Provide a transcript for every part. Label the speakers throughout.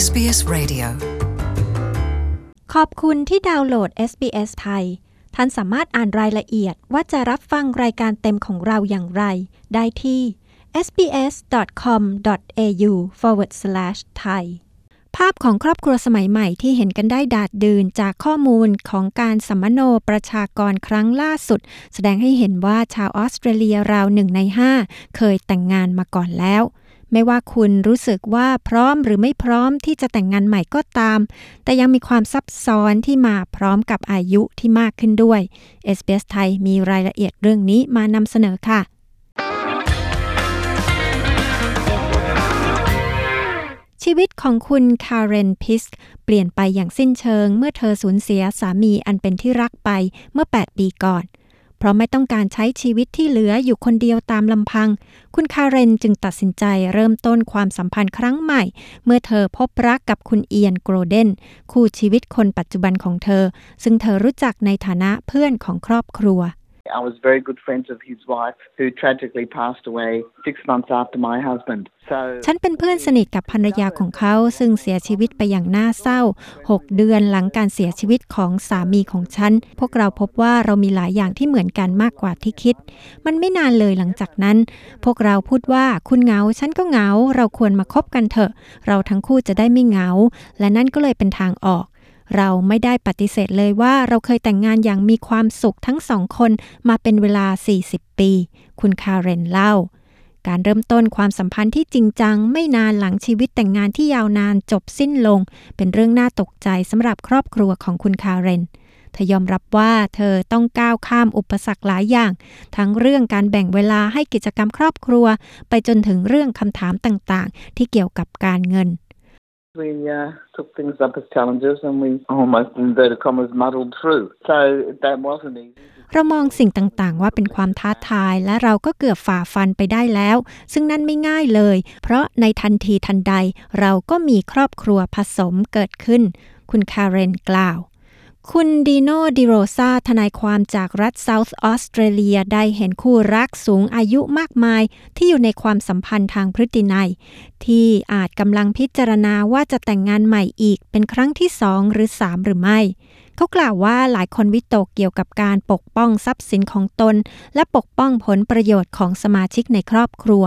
Speaker 1: SBS Radio
Speaker 2: ขอบคุณที่ดาวน์โหลด SBS ไทยท่านสามารถอ่านรายละเอียดว่าจะรับฟังรายการเต็มของเราอย่างไรได้ที่ sbs.com.au/thai ภาพของครอบครัวสมัยใหม่ที่เห็นกันได้ดาษดื่นจากข้อมูลของการสัมมโนประชากรครั้งล่าสุดแสดงให้เห็นว่าชาวออสเตรเลียราว1 ใน 5เคยแต่งงานมาก่อนแล้วไม่ว่าคุณรู้สึกว่าพร้อมหรือไม่พร้อมที่จะแต่งงานใหม่ก็ตามแต่ยังมีความซับซ้อนที่มาพร้อมกับอายุที่มากขึ้นด้วย SBS ไทยมีรายละเอียดเรื่องนี้มานำเสนอค่ะชีวิตของคุณคาเรนพิสเปลี่ยนไปอย่างสิ้นเชิงเมื่อเธอสูญเสียสามีอันเป็นที่รักไปเมื่อ8 ปีก่อนเพราะไม่ต้องการใช้ชีวิตที่เหลืออยู่คนเดียวตามลำพังคุณคาเรนจึงตัดสินใจเริ่มต้นความสัมพันธ์ครั้งใหม่เมื่อเธอพบรักกับคุณเอียนโกลเดนคู่ชีวิตคนปัจจุบันของเธอซึ่งเธอรู้จักในฐานะเพื่อนของครอบครัว
Speaker 3: I was very good friends of his wife who tragically passed away 6 months after my husband.
Speaker 2: ฉันเป็นเพื่อนสนิทกับภรรยาของเขาซึ่งเสียชีวิตไปอย่างน่าเศร้า6 เดือนหลังการเสียชีวิตของสามีของฉันพวกเราพบว่าเรามีหลายอย่างที่เหมือนกันมากกว่าที่คิดมันไม่นานเลยหลังจากนั้นพวกเราพูดว่าคุณเหงาฉันก็เหงาเราควรมาคบกันเถอะเราทั้งคู่จะได้ไม่เหงาและนั่นก็เลยเป็นทางออกเราไม่ได้ปฏิเสธเลยว่าเราเคยแต่งงานอย่างมีความสุขทั้ง2 คนมาเป็นเวลา40 ปีคุณคาเรนเล่าการเริ่มต้นความสัมพันธ์ที่จริงจังไม่นานหลังชีวิตแต่งงานที่ยาวนานจบสิ้นลงเป็นเรื่องน่าตกใจสำหรับครอบครัวของคุณคาเรนเธอยอมรับว่าเธอต้องก้าวข้ามอุปสรรคหลายอย่างทั้งเรื่องการแบ่งเวลาให้กิจกรรมครอบครัวไปจนถึงเรื่องคำถามต่างๆที่เกี่ยวกับการเงิน
Speaker 3: We took things up as challenges and we almost inverted commas muddled through. So that wasn't easy.
Speaker 2: เรามองสิ่งต่างๆว่าเป็นความท้าทายและเราก็เกือบฝ่าฟันไปได้แล้วซึ่งนั่นไม่ง่ายเลยเพราะในทันทีทันใดเราก็มีครอบครัวผสมเกิดขึ้นคุณคาเรนกล่าวคุณดีโนดิโรซาทนายความจากรัฐเซาท์ออสเตรเลียได้เห็นคู่รักสูงอายุมากมายที่อยู่ในความสัมพันธ์ทางพฤตินัยที่อาจกำลังพิจารณาว่าจะแต่งงานใหม่อีกเป็นครั้งที่2 หรือ 3หรือไม่เขากล่าวว่าหลายคนวิตกเกี่ยวกับการปกป้องทรัพย์สินของตนและปกป้องผลประโยชน์ของสมาชิกในครอบครัว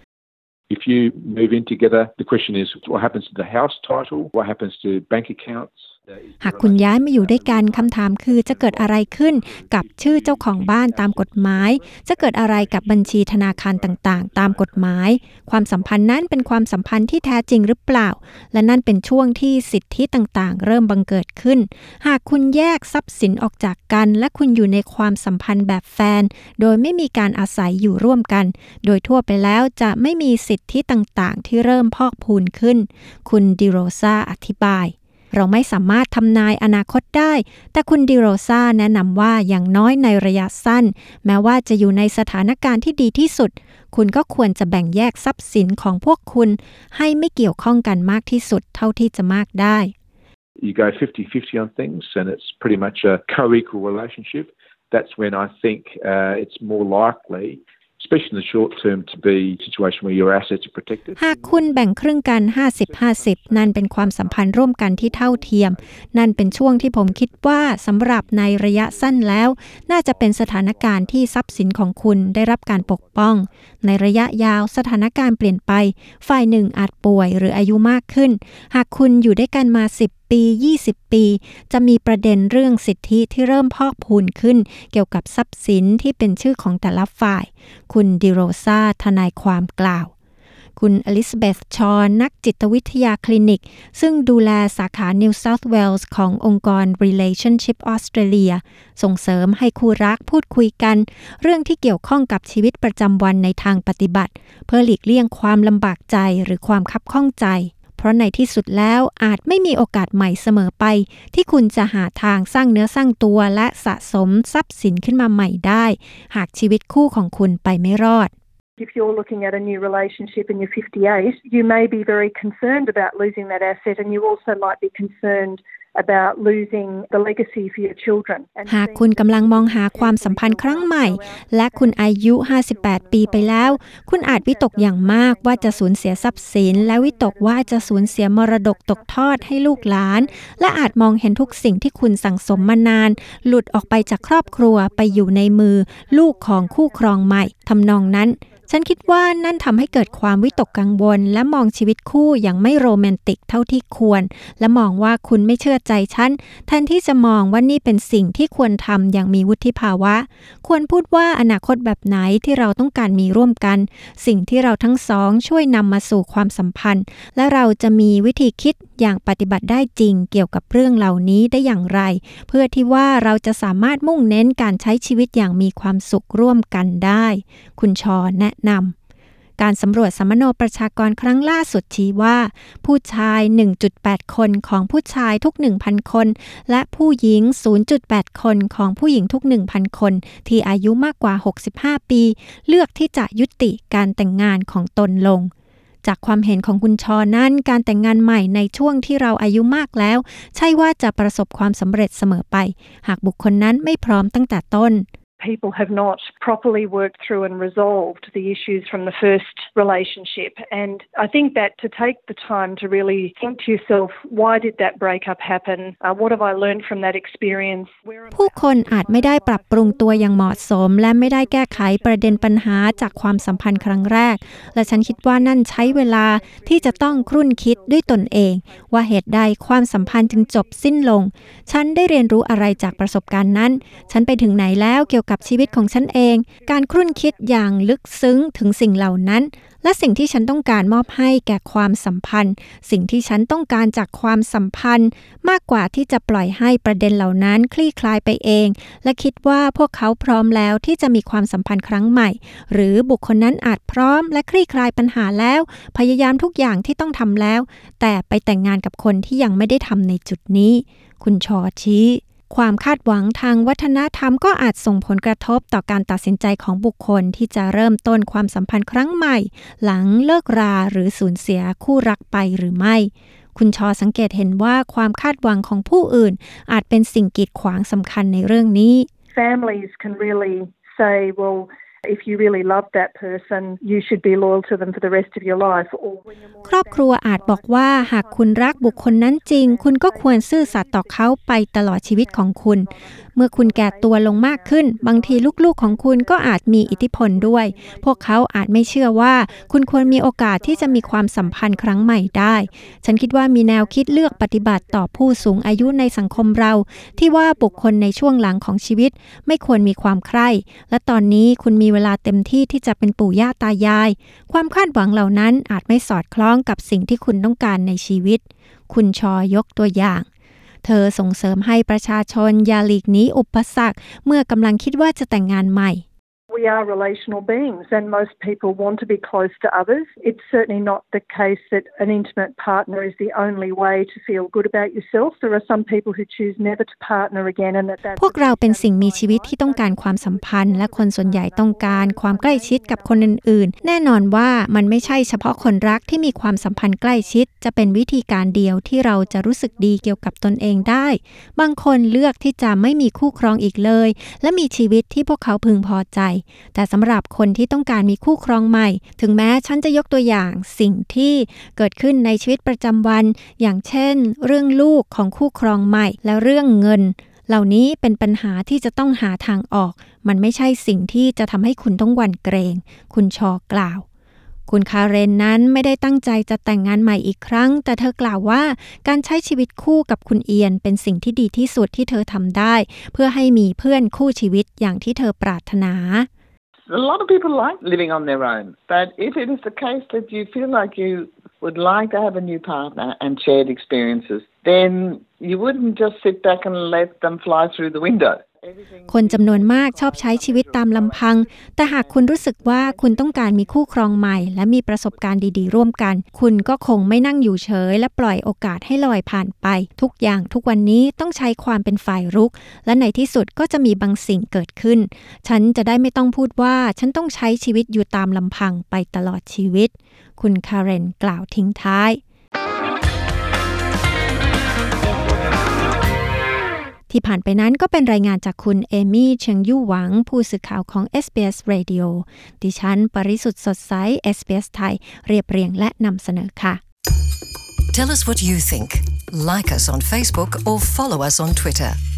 Speaker 4: If you move in together, the question is what happens to the house title, what happens to bank accounts.
Speaker 2: หากคุณย้ายมาอยู่ด้วยกันคำถามคือจะเกิดอะไรขึ้นกับชื่อเจ้าของบ้านตามกฎหมายจะเกิดอะไรกับบัญชีธนาคารต่างๆตามกฎหมายความสัมพันธ์นั้นเป็นความสัมพันธ์ที่แท้จริงหรือเปล่าและนั่นเป็นช่วงที่สิทธิต่างๆเริ่มบังเกิดขึ้นหากคุณแยกทรัพย์สินออกจากกันและคุณอยู่ในความสัมพันธ์แบบแฟนโดยไม่มีการอาศัยอยู่ร่วมกันโดยทั่วไปแล้วจะไม่มีสิทธิต่างๆที่เริ่มพอกพูนขึ้นคุณดิโรซาอธิบายเราไม่สามารถทำนายอนาคตได้แต่คุณดิโรซาแนะนำว่าอย่างน้อยในระยะสั้นแม้ว่าจะอยู่ในสถานการณ์ที่ดีที่สุดคุณก็ควรจะแบ่งแยกทรัพย์สินของพวกคุณให้ไม่เกี่ยวข้องกันมากที่สุดเท่าที่จะมากได้
Speaker 4: You go 50-50 on things and it's pretty much a co-equal relationship. That's when I think it's more likely,especially in the short term, to be a situation where your assets are protected.
Speaker 2: หากคุณแบ่งครึ่งกัน 50-50 นั่นเป็นความสัมพันธ์ร่วมกันที่เท่าเทียมนั่นเป็นช่วงที่ผมคิดว่าสำหรับในระยะสั้นแล้วน่าจะเป็นสถานการณ์ที่ทรัพย์สินของคุณได้รับการปกป้องในระยะยาวสถานการณ์เปลี่ยนไปฝ่ายหนึ่งอาจป่วยหรืออายุมากขึ้นหากคุณอยู่ด้วยกันมา10 ปี 20 ปีจะมีประเด็นเรื่องสิทธิที่เริ่มพอกพูนขึ้นเกี่ยวกับทรัพย์สินที่เป็นชื่อของแต่ละฝ่ายคุณดิโรซาทนายความกล่าวคุณอลิซาเบธชอร์นักจิตวิทยาคลินิกซึ่งดูแลสาขา New South Wales ขององค์กร Relationship Australia ส่งเสริมให้คู่รักพูดคุยกันเรื่องที่เกี่ยวข้องกับชีวิตประจำวันในทางปฏิบัติเพื่อหลีกเลี่ยงความลำบากใจหรือความคับข้องใจเพราะในที่สุดแล้วอาจไม่มีโอกาสใหม่เสมอไปที่คุณจะหาทางสร้างเนื้อสร้างตัวและสะสมทรัพย์สินขึ้นมาใหม่ได้หากชีวิตคู่ของคุณไปไม่รอด
Speaker 5: If you're looking at a new relationship and you're 58, you may be very concerned about losing that asset and you also might be concerned about losing the legacy for your children.
Speaker 2: หากคุณกำลังมองหาความสัมพันธ์ครั้งใหม่และคุณอายุ58ปีไปแล้วคุณอาจวิตกอย่างมากว่าจะสูญเสียทรัพย์สินและวิตกว่าจะสูญเสียมรดกตกทอดให้ลูกหลานและอาจมองเห็นทุกสิ่งที่คุณสั่งสมมานานหลุดออกไปจากครอบครัวไปอยู่ในมือลูกของคู่ครองใหม่ทำนองนั้นฉันคิดว่านั่นทำให้เกิดความวิตกกังวลและมองชีวิตคู่อย่างไม่โรแมนติกเท่าที่ควรและมองว่าคุณไม่เชื่อใจฉันแทนที่จะมองว่านี่เป็นสิ่งที่ควรทำอย่างมีวุฒิภาวะควรพูดว่าอนาคตแบบไหนที่เราต้องการมีร่วมกันสิ่งที่เราทั้งสองช่วยนำมาสู่ความสัมพันธ์และเราจะมีวิธีคิดอย่างปฏิบัติได้จริงเกี่ยวกับเรื่องเหล่านี้ได้อย่างไรเพื่อที่ว่าเราจะสามารถมุ่งเน้นการใช้ชีวิตอย่างมีความสุขร่วมกันได้คุณชอแนะนำการสำรวจสัมมโนประชากรครั้งล่าสุดชี้ว่าผู้ชาย 1.8 คนของผู้ชายทุก 1,000 คนและผู้หญิง 0.8 คนของผู้หญิงทุก 1,000 คนที่อายุมากกว่า 65 ปีเลือกที่จะยุติการแต่งงานของตนลงจากความเห็นของคุณชอนั้นการแต่งงานใหม่ในช่วงที่เราอายุมากแล้วใช่ว่าจะประสบความสำเร็จเสมอไปหากบุคคลนั้นไม่พร้อมตั้งแต่ต้น
Speaker 5: People have not properly worked through and resolved the issues from the first relationship. And I think that to take the time to really think to yourself, why did that breakup happen? What have I learned from that experience?
Speaker 2: ผู้คนอาจไม่ได้ปรับปรุงตัวอย่างเหมาะสมและไม่ได้แก้ไขประเด็นปัญหาจากความสัมพันธ์ครั้งแรกและฉันคิดว่านั่นใช้เวลาที่จะต้องครุ่นคิดด้วยตนเองว่าเหตุใดความสัมพันธ์จึงจบสิ้นลงฉันได้เรียนรู้อะไรจากประสบการณ์นั้นฉันไปถึงไหนแล้วเกี่ยวกับชีวิตของฉันเองการครุ่นคิดอย่างลึกซึ้งถึงสิ่งเหล่านั้นและสิ่งที่ฉันต้องการมอบให้แก่ความสัมพันธ์สิ่งที่ฉันต้องการจากความสัมพันธ์มากกว่าที่จะปล่อยให้ประเด็นเหล่านั้นคลี่คลายไปเองและคิดว่าพวกเขาพร้อมแล้วที่จะมีความสัมพันธ์ครั้งใหม่หรือบุคคลนั้นอาจพร้อมและคลี่คลายปัญหาแล้วพยายามทุกอย่างที่ต้องทำแล้วแต่ไปแต่งงานกับคนที่ยังไม่ได้ทำในจุดนี้คุณชอชี้ความคาดหวังทางวัฒนธรรมก็อาจส่งผลกระทบต่อการตัดสินใจของบุคคลที่จะเริ่มต้นความสัมพันธ์ครั้งใหม่หลังเลิกราหรือสูญเสียคู่รักไปหรือไม่คุณชอสังเกตเห็นว่าความคาดหวังของผู้อื่นอาจเป็นสิ่งกีดขวางสำคัญในเรื่องนี้
Speaker 5: Families can really say, well, if you really love that person, you should be loyal to them for the rest of your life.
Speaker 2: ครอบครัวอาจบอกว่าหากคุณรักบุคคลนั้นจริงคุณก็ควรซื่อสัตย์ต่อเขาไปตลอดชีวิตของคุณเมื่อคุณแก่ตัวลงมากขึ้นบางทีลูกๆของคุณก็อาจมีอิทธิพลด้วยพวกเขาอาจไม่เชื่อว่าคุณควรมีโอกาสที่จะมีความสัมพันธ์ครั้งใหม่ได้ฉันคิดว่ามีแนวคิดเลือกปฏิบัติต่อผู้สูงอายุในสังคมเราที่ว่าบุคคลในช่วงหลังของชีวิตไม่ควรมีความใคร่และตอนนี้คุณมีเวลาเต็มที่ที่จะเป็นปู่ย่าตายายความคาดหวังเหล่านั้นอาจไม่สอดคล้องกับสิ่งที่คุณต้องการในชีวิตคุณชอยกตัวอย่างเธอส่งเสริมให้ประชาชนอย่าหลีกหนีอุปสรรคเมื่อกำลังคิดว่าจะแต่งงานใหม่
Speaker 5: We are relational beings and most people want to be close to others. It's certainly not the case that an intimate partner is the only way to feel good about yourself. There are some people who choose never to partner again and that's
Speaker 2: พวกเราเป็นสิ่งมีชีวิตที่ต้องการความสัมพันธ์และคนส่วนใหญ่ต้องการความใกล้ชิดกับคนอื่นๆแน่นอนว่ามันไม่ใช่เฉพาะคนรักที่มีความสัมพันธ์ใกล้ชิดจะเป็นวิธีการเดียวที่เราจะรู้สึกดีเกี่ยวกับตนเองได้บางคนเลือกที่จะไม่มีคู่ครองอีกเลยและมีชีวิตที่พวกเขาพึงพอใจแต่สำหรับคนที่ต้องการมีคู่ครองใหม่ถึงแม้ฉันจะยกตัวอย่างสิ่งที่เกิดขึ้นในชีวิตประจำวันอย่างเช่นเรื่องลูกของคู่ครองใหม่และเรื่องเงินเหล่านี้เป็นปัญหาที่จะต้องหาทางออกมันไม่ใช่สิ่งที่จะทำให้คุณต้องหวั่นเกรงคุณชอกล่าวคุณคาเรนนั้นไม่ได้ตั้งใจจะแต่งงานใหม่อีกครั้งแต่เธอกล่าวว่าการใช้ชีวิตคู่กับคุณเอียนเป็นสิ่งที่ดีที่สุดที่เธอทำได้เพื่อให้มีเพื่อนคู่ชีวิตอย่างที่เธอปรารถนา
Speaker 3: A lot of people like living on their own, but if it is the case that you feel like you would like to have a new partner and shared experiences, then you wouldn't just sit back and let them fly through the window.
Speaker 2: คนจำนวนมากชอบใช้ชีวิตตามลำพังแต่หากคุณรู้สึกว่าคุณต้องการมีคู่ครองใหม่และมีประสบการณ์ดีๆร่วมกันคุณก็คงไม่นั่งอยู่เฉยและปล่อยโอกาสให้ลอยผ่านไปทุกอย่างทุกวันนี้ต้องใช้ความเป็นฝ่ายรุกและในที่สุดก็จะมีบางสิ่งเกิดขึ้นฉันจะได้ไม่ต้องพูดว่าฉันต้องใช้ชีวิตอยู่ตามลำพังไปตลอดชีวิตคุณคาเรนกล่าวทิ้งท้ายที่ผ่านไปนั้นก็เป็นรายงานจากคุณเอมี่เชิงยู่หวังผู้สื่อข่าวของ SBS Radio ดิฉันปริสุทธิ์สดใส SBS ไทยเรียบเรียงและนำเสนอค่ะ
Speaker 1: Tell us what you think. Like us on Facebook or follow us on Twitter.